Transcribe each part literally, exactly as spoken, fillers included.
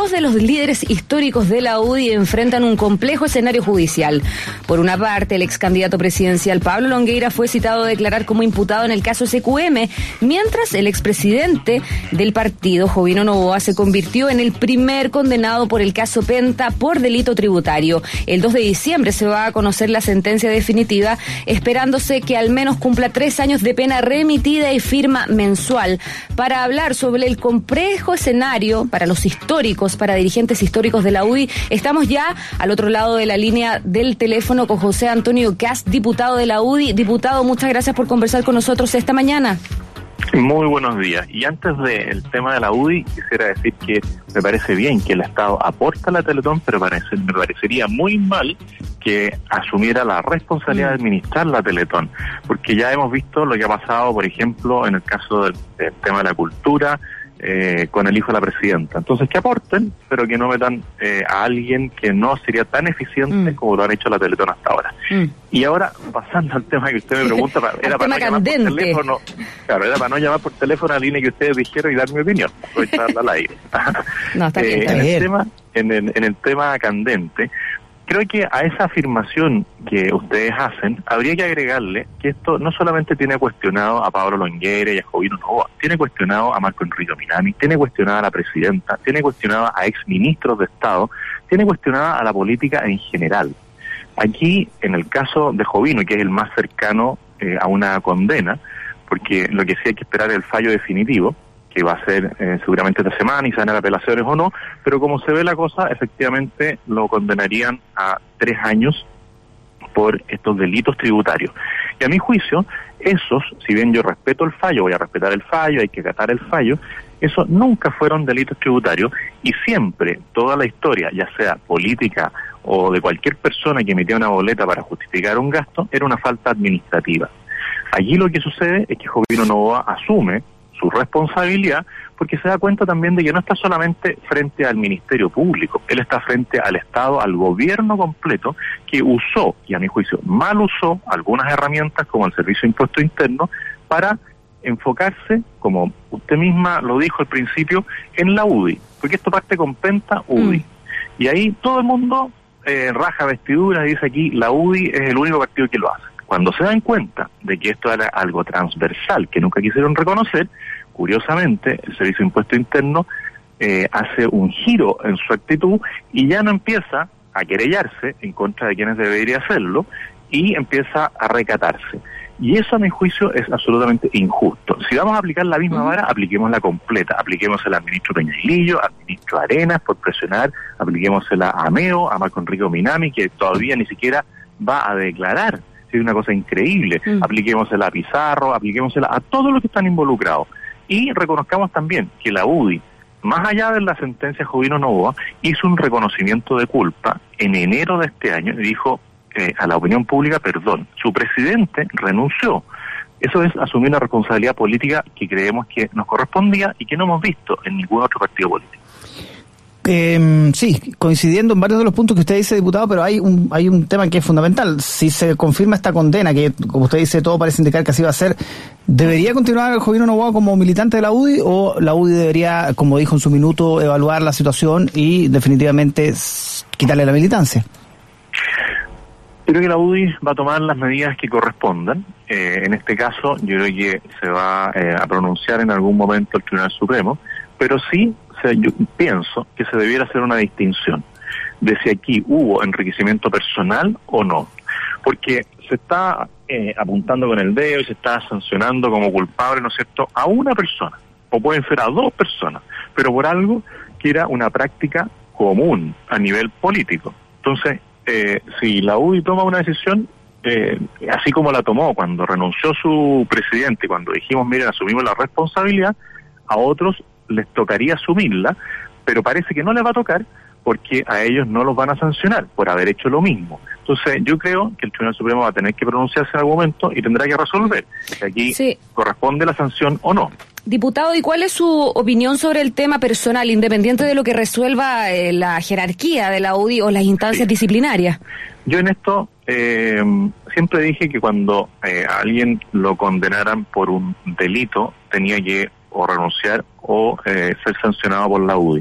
Dos de los líderes históricos de la U D I enfrentan un complejo escenario judicial. Por una parte, el ex candidato presidencial Pablo Longueira fue citado a declarar como imputado en el caso S Q M, mientras el expresidente del partido, Jovino Noboa, se convirtió en el primer condenado por el caso Penta por delito tributario. El dos de diciembre se va a conocer la sentencia definitiva, esperándose que al menos cumpla tres años de pena remitida y firma mensual. Para hablar sobre el complejo escenario para los históricos, para dirigentes históricos de la U D I, estamos ya al otro lado de la línea del teléfono con José Antonio Kast, diputado de la U D I. Diputado, muchas gracias por conversar con nosotros esta mañana. Muy buenos días. Y antes del tema de la U D I, quisiera decir que me parece bien que el Estado aporta la Teletón, pero parece, me parecería muy mal que asumiera la responsabilidad de administrar la Teletón, porque ya hemos visto lo que ha pasado, por ejemplo, en el caso del, del tema de la cultura, eh, con el hijo de la presidenta. Entonces, que aporten, pero que no metan eh, a alguien que no sería tan eficiente mm. como lo han hecho la Teletón hasta ahora. Mm. Y ahora, pasando al tema que usted me pregunta, era para no llamar por teléfono, claro, era para no llamar por teléfono a la línea que ustedes dijeron y dar mi opinión, aprovecharla al aire. No, está bien, eh, está en, bien. El tema, en, el, en el tema candente, creo que a esa afirmación que ustedes hacen, habría que agregarle que esto no solamente tiene cuestionado a Pablo Longueira y a Jovino Noboa, tiene cuestionado a Marco Enrique Minami, tiene cuestionado a la presidenta, tiene cuestionado a exministros de Estado, tiene cuestionado a la política en general. Aquí, en el caso de Jovino, que es el más cercano eh, a una condena, porque lo que sí hay que esperar es el fallo definitivo, que va a ser eh, seguramente esta semana y se van a apelaciones o no, pero como se ve la cosa, efectivamente lo condenarían a tres años por estos delitos tributarios. Y a mi juicio, esos, si bien yo respeto el fallo, voy a respetar el fallo, hay que acatar el fallo, esos nunca fueron delitos tributarios y siempre, toda la historia, ya sea política o de cualquier persona que emitía una boleta para justificar un gasto, era una falta administrativa. Allí lo que sucede es que Jovino Noboa asume su responsabilidad, porque se da cuenta también de que no está solamente frente al Ministerio Público, él está frente al Estado, al gobierno completo, que usó, y a mi juicio mal usó, algunas herramientas como el Servicio de Impuesto Interno para enfocarse, como usted misma lo dijo al principio, en la U D I, porque esto parte con Penta, U D I. Mm. Y ahí todo el mundo eh, raja vestiduras y dice aquí, la U D I es el único partido que lo hace. Cuando se dan cuenta de que esto era algo transversal que nunca quisieron reconocer, curiosamente, el Servicio de Impuesto Interno eh, hace un giro en su actitud y ya no empieza a querellarse en contra de quienes debería hacerlo y empieza a recatarse. Y eso, a mi juicio, es absolutamente injusto. Si vamos a aplicar la misma vara, apliquémosla completa. Apliquémosela al ministro Peñailillo, al ministro Arenas por presionar, apliquémosela a Meo, a Marco Enrique Minami, que todavía ni siquiera va a declarar. Es una cosa increíble. Mm. Apliquémosela a Pizarro, apliquémosela a todos los que están involucrados. Y reconozcamos también que la U D I, más allá de la sentencia Jovino Noboa, hizo un reconocimiento de culpa en enero de este año y dijo eh, a la opinión pública, perdón, su presidente renunció. Eso es asumir una responsabilidad política que creemos que nos correspondía y que no hemos visto en ningún otro partido político. Eh, sí, coincidiendo en varios de los puntos que usted dice, diputado, pero hay un hay un tema que es fundamental. Si se confirma esta condena, que como usted dice, todo parece indicar que así va a ser, ¿debería continuar Jovino Noboa como militante de la U D I o la U D I debería, como dijo en su minuto, evaluar la situación y definitivamente quitarle la militancia? Creo que la U D I va a tomar las medidas que correspondan. Eh, en este caso, yo creo que se va eh, a pronunciar en algún momento el Tribunal Supremo, pero sí, o sea, yo pienso que se debiera hacer una distinción de si aquí hubo enriquecimiento personal o no, porque se está eh, apuntando con el dedo y se está sancionando como culpable, ¿no es cierto?, a una persona, o pueden ser a dos personas, pero por algo que era una práctica común a nivel político. Entonces, eh, si la U D I toma una decisión, eh, así como la tomó cuando renunció su presidente, cuando dijimos, miren, asumimos la responsabilidad, a otros les tocaría asumirla, pero parece que no les va a tocar porque a ellos no los van a sancionar por haber hecho lo mismo. Entonces, yo creo que el Tribunal Supremo va a tener que pronunciarse en algún momento y tendrá que resolver si aquí sí corresponde la sanción o no. Diputado, ¿y cuál es su opinión sobre el tema personal, independiente de lo que resuelva eh, la jerarquía de la U D I o las instancias sí. disciplinarias? Yo en esto eh, siempre dije que cuando eh, a alguien lo condenaran por un delito, tenía que o renunciar o eh, ser sancionado por la U D I.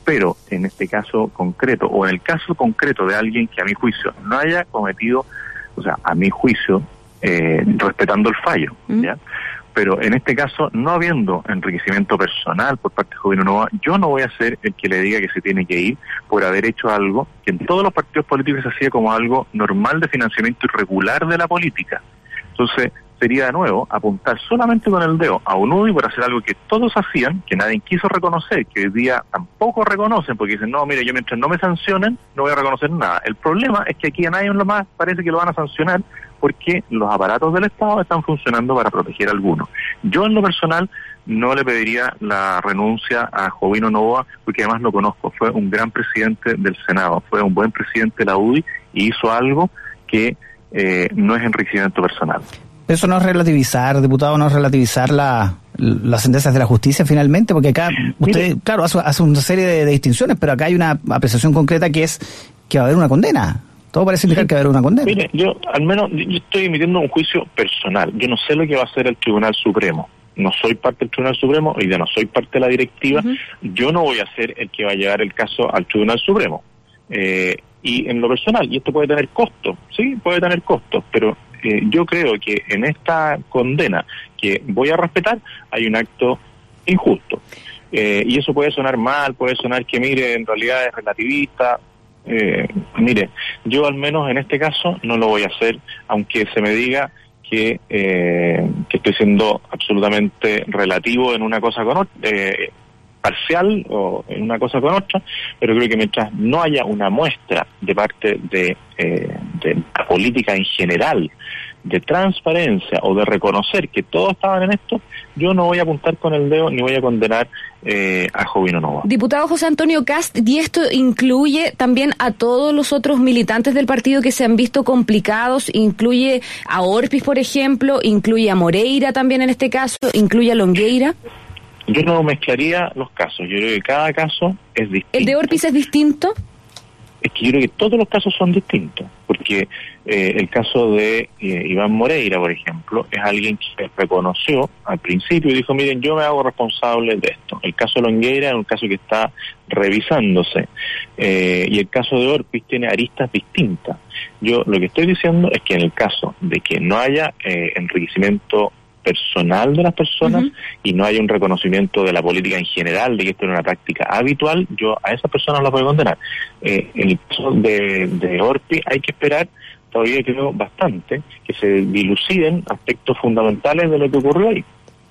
Pero en este caso concreto, o en el caso concreto de alguien que a mi juicio no haya cometido, o sea, a mi juicio, eh, respetando el fallo, ¿ya? Pero en este caso, no habiendo enriquecimiento personal por parte de Jovino Novoa, yo no voy a ser el que le diga que se tiene que ir por haber hecho algo que en todos los partidos políticos se hacía como algo normal de financiamiento irregular de la política. Entonces, sería de nuevo apuntar solamente con el dedo a un U D I por hacer algo que todos hacían, que nadie quiso reconocer, que hoy día tampoco reconocen, porque dicen, no, mire, yo mientras no me sancionen, no voy a reconocer nada. El problema es que aquí a nadie lo más parece que lo van a sancionar, porque los aparatos del Estado están funcionando para proteger a algunos. Yo en lo personal no le pediría la renuncia a Jovino Novoa, porque además lo conozco, fue un gran presidente del Senado, fue un buen presidente de la U D I y hizo algo que eh, no es enriquecimiento personal. Eso no es relativizar, diputado, no es relativizar la, las sentencias de la justicia finalmente, porque acá usted, Mire, claro, hace, hace una serie de, de distinciones, pero acá hay una apreciación concreta que es que va a haber una condena. Todo parece indicar que va a haber una condena. Mire, yo al menos yo estoy emitiendo un juicio personal. Yo no sé lo que va a hacer el Tribunal Supremo. No soy parte del Tribunal Supremo, hoy día no soy parte de la directiva. Uh-huh. Yo no voy a ser el que va a llevar el caso al Tribunal Supremo. Eh, y en lo personal, y esto puede tener costos, sí, puede tener costos, pero eh, yo creo que en esta condena que voy a respetar hay un acto injusto. Eh, y eso puede sonar mal, puede sonar que, mire, en realidad es relativista. Eh, mire, yo al menos en este caso no lo voy a hacer, aunque se me diga que, eh, que estoy siendo absolutamente relativo en una cosa con otra, eh, parcial o en una cosa con otra, pero creo que mientras no haya una muestra de parte de, eh, de la política en general, de transparencia o de reconocer que todos estaban en esto, yo no voy a apuntar con el dedo ni voy a condenar eh, a Jovino Novoa. Diputado José Antonio Kast, y esto incluye también a todos los otros militantes del partido que se han visto complicados, incluye a Orpis, por ejemplo, incluye a Moreira también en este caso, incluye a Longueira. Yo no mezclaría los casos, yo creo que cada caso es distinto. ¿El de Orpis es distinto? Es que yo creo que todos los casos son distintos, porque eh, el caso de eh, Iván Moreira, por ejemplo, es alguien que reconoció al principio y dijo, miren, yo me hago responsable de esto. El caso de Longueira es un caso que está revisándose, eh, y el caso de Orpis tiene aristas distintas. Yo lo que estoy diciendo es que en el caso de que no haya eh, enriquecimiento personal de las personas, uh-huh, y no hay un reconocimiento de la política en general de que esto es una práctica habitual, yo a esas personas las voy a condenar. Eh, en el caso de, de Orpi hay que esperar todavía creo bastante que se diluciden aspectos fundamentales de lo que ocurrió ahí.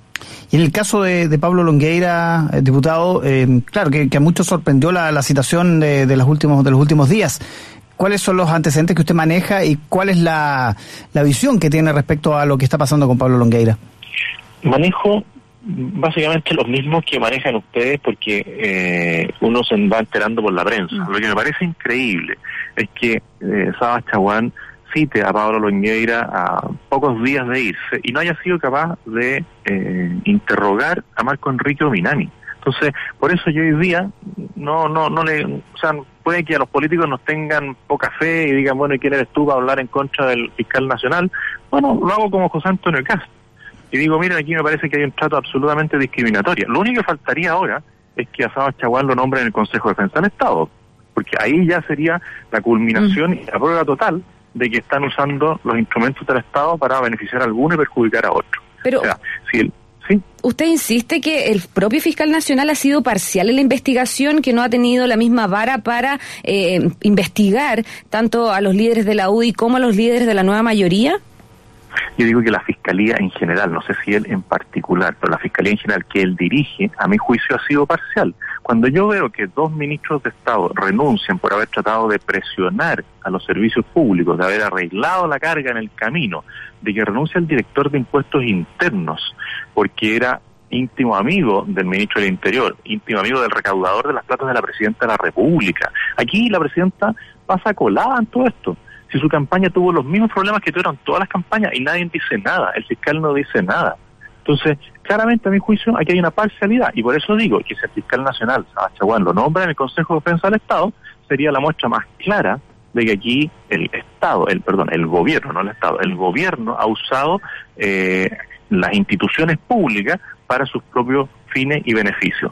Y en el caso de, de Pablo Longueira, eh, diputado, eh, claro que, que a muchos sorprendió la, la citación de, de los últimos de los últimos días. ¿Cuáles son los antecedentes que usted maneja y cuál es la, la visión que tiene respecto a lo que está pasando con Pablo Longueira? Manejo básicamente los mismos que manejan ustedes, porque eh, uno se va enterando por la prensa. Lo que me parece increíble es que eh, Sabas Chaguán cite a Pablo Longueira a pocos días de irse y no haya sido capaz de eh, interrogar a Marco Enrique Ominami. Entonces, por eso yo hoy día no no no le, o sea, puede que a los políticos nos tengan poca fe y digan, bueno, ¿y quién eres tú para hablar en contra del fiscal nacional? Bueno, lo hago como José Antonio Kast. Y digo, miren, aquí me parece que hay un trato absolutamente discriminatorio. Lo único que faltaría ahora es que a Sabas Chaguán lo nombren en el Consejo de Defensa del Estado, porque ahí ya sería la culminación mm. y la prueba total de que están usando los instrumentos del Estado para beneficiar a alguno y perjudicar a otro. Pero... O sea, si el ¿sí? Usted insiste que el propio fiscal nacional ha sido parcial en la investigación, que no ha tenido la misma vara para eh, investigar tanto a los líderes de la U D I como a los líderes de la nueva mayoría. Yo digo que la Fiscalía en general, no sé si él en particular, pero la Fiscalía en general que él dirige, a mi juicio ha sido parcial. Cuando yo veo que dos ministros de Estado renuncian por haber tratado de presionar a los servicios públicos, de haber arreglado la carga en el camino, de que renuncia el director de impuestos internos, porque era íntimo amigo del ministro del Interior, íntimo amigo del recaudador de las platas de la Presidenta de la República. Aquí la Presidenta pasa colada en todo esto. Si su campaña tuvo los mismos problemas que tuvieron todas las campañas y nadie dice nada, el fiscal no dice nada. Entonces, claramente a mi juicio aquí hay una parcialidad y por eso digo que si el fiscal nacional, Sabas Chaguán, lo nombra en el Consejo de Defensa del Estado, sería la muestra más clara de que aquí el Estado, el perdón, el gobierno, no el Estado, el gobierno ha usado eh, las instituciones públicas para sus propios fines y beneficios.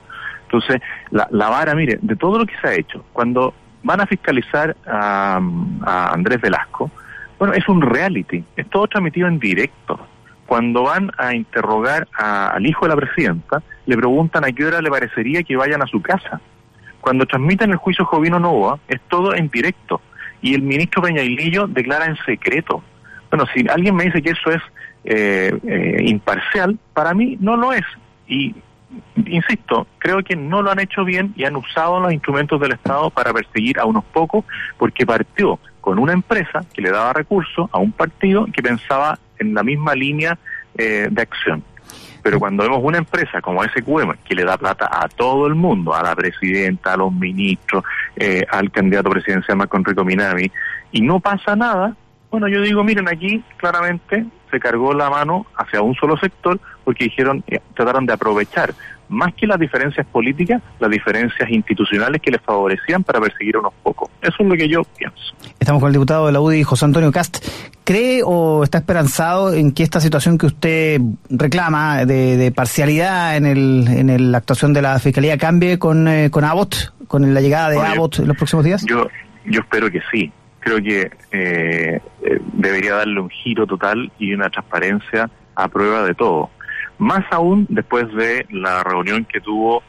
Entonces, la, la vara, mire, de todo lo que se ha hecho, cuando van a fiscalizar a, a Andrés Velasco, bueno, es un reality, es todo transmitido en directo. Cuando van a interrogar a, al hijo de la presidenta, le preguntan a qué hora le parecería que vayan a su casa. Cuando transmiten el juicio Jovino Novoa, es todo en directo. Y el ministro Peñailillo declara en secreto. Bueno, si alguien me dice que eso es eh, eh, imparcial, para mí no lo es. Y, insisto, creo que no lo han hecho bien y han usado los instrumentos del Estado para perseguir a unos pocos, porque partió con una empresa que le daba recursos a un partido que pensaba en la misma línea eh, de acción. Pero cuando vemos una empresa como S Q M, que le da plata a todo el mundo, a la presidenta, a los ministros, eh, al candidato presidencial Marco Enrico Minami, y no pasa nada, bueno, yo digo, miren, aquí claramente se cargó la mano hacia un solo sector, porque dijeron, eh, trataron de aprovechar, más que las diferencias políticas, las diferencias institucionales que les favorecían para perseguir a unos pocos. Eso es lo que yo pienso. Estamos con el diputado de la U D I, José Antonio Cast. ¿Cree o está esperanzado en que esta situación que usted reclama de, de parcialidad en el en el, la actuación de la Fiscalía cambie con, eh, con Abbott, con la llegada de Oye, Abbott en los próximos días? Yo, yo espero que sí. Creo que eh, eh, debería darle un giro total y una transparencia a prueba de todo. Más aún después de la reunión que tuvo,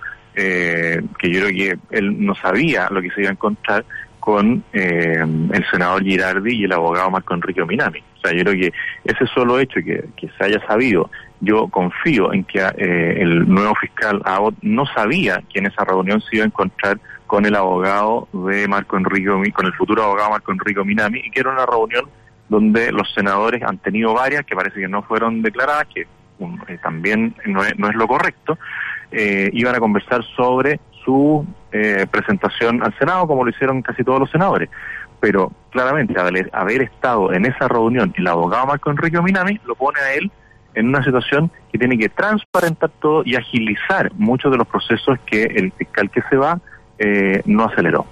eh, que yo creo que él no sabía lo que se iba a encontrar con eh, el senador Girardi y el abogado Marco Enrique Minami. O sea, yo creo que ese solo hecho que, que se haya sabido, yo confío en que eh, el nuevo fiscal Abbott no sabía que en esa reunión se iba a encontrar con el abogado de Marco Enrique, con el futuro abogado Marco Enrique Minami, y que era una reunión donde los senadores han tenido varias que parece que no fueron declaradas, que um, eh, también no es, no es lo correcto, eh, iban a conversar sobre su eh, presentación al Senado, como lo hicieron casi todos los senadores. Pero claramente, haber, haber estado en esa reunión el abogado Marco Enrique Minami lo pone a él en una situación que tiene que transparentar todo y agilizar muchos de los procesos que el fiscal que se va eh, no aceleró.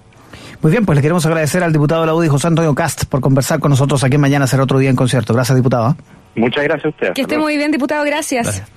Muy bien, pues le queremos agradecer al diputado de la U D I, José Antonio Cast, por conversar con nosotros aquí en Mañana Será Otro Día en Concierto. Gracias, diputado. Muchas gracias a usted. Que esté muy bien, diputado. Gracias. Gracias.